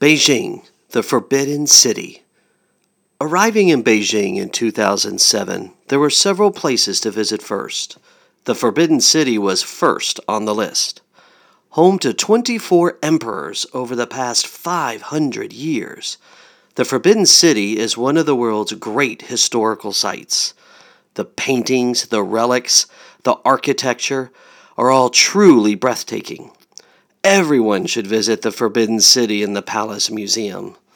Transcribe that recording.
Beijing, the Forbidden City. Arriving in Beijing in 2007, there were several places to visit first. The Forbidden City was first on the list. Home to 24 emperors over the past 500 years, the Forbidden City is one of the world's great historical sites. The paintings, the relics, the architecture are all truly breathtaking. Everyone should visit the Forbidden City and the Palace Museum.